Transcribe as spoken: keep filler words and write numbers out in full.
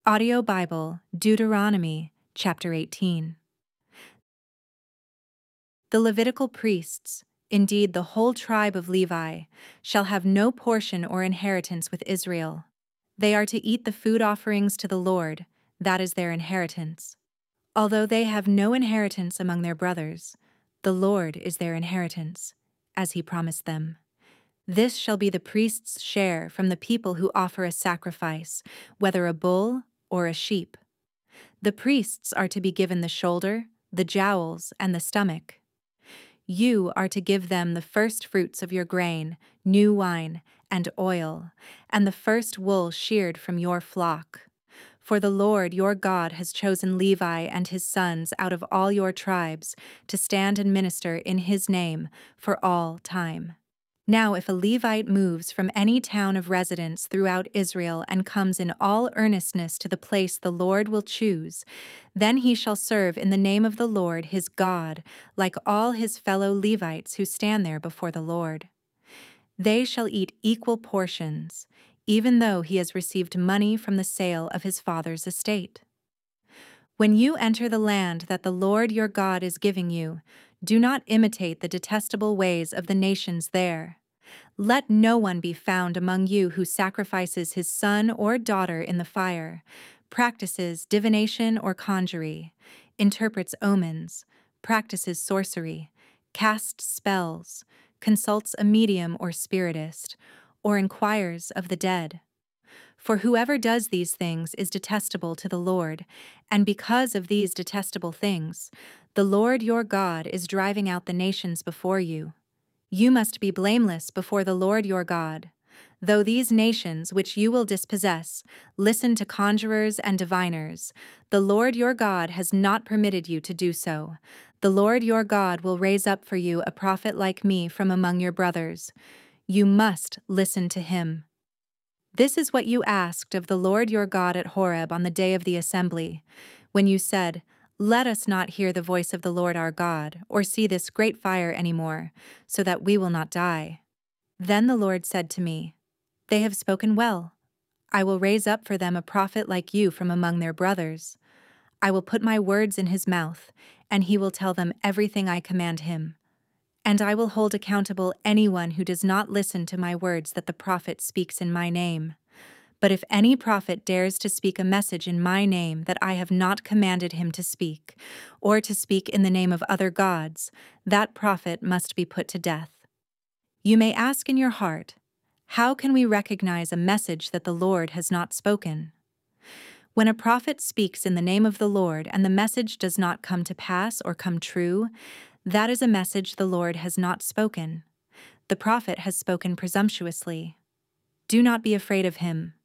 Audio Bible, Deuteronomy, chapter eighteen. The Levitical priests, indeed the whole tribe of Levi, shall have no portion or inheritance with Israel. They are to eat the food offerings to the Lord, that is their inheritance. Although they have no inheritance among their brothers, the Lord is their inheritance, as he promised them. This shall be the priest's share from the people who offer a sacrifice, whether a bull or a sheep. The priests are to be given the shoulder, the jowls, and the stomach. You are to give them the first fruits of your grain, new wine, and oil, and the first wool sheared from your flock. For the Lord your God has chosen Levi and his sons out of all your tribes to stand and minister in his name for all time. Now if a Levite moves from any town of residence throughout Israel and comes in all earnestness to the place the Lord will choose, then he shall serve in the name of the Lord his God, like all his fellow Levites who stand there before the Lord. They shall eat equal portions, even though he has received money from the sale of his father's estate. When you enter the land that the Lord your God is giving you, do not imitate the detestable ways of the nations there. Let no one be found among you who sacrifices his son or daughter in the fire, practices divination or conjury, interprets omens, practices sorcery, casts spells, consults a medium or spiritist, or inquires of the dead. For whoever does these things is detestable to the Lord, and because of these detestable things, the Lord your God is driving out the nations before you. You must be blameless before the Lord your God. Though these nations which you will dispossess listen to conjurers and diviners, the Lord your God has not permitted you to do so. The Lord your God will raise up for you a prophet like me from among your brothers. You must listen to him. This is what you asked of the Lord your God at Horeb on the day of the assembly, when you said, "Let us not hear the voice of the Lord our God, or see this great fire any more, so that we will not die." Then the Lord said to me, "They have spoken well. I will raise up for them a prophet like you from among their brothers. I will put my words in his mouth, and he will tell them everything I command him. And I will hold accountable anyone who does not listen to my words that the prophet speaks in my name. But if any prophet dares to speak a message in my name that I have not commanded him to speak, or to speak in the name of other gods, that prophet must be put to death. You may ask in your heart, how can we recognize a message that the Lord has not spoken? When a prophet speaks in the name of the Lord and the message does not come to pass or come true, that is a message the Lord has not spoken. The prophet has spoken presumptuously. Do not be afraid of him.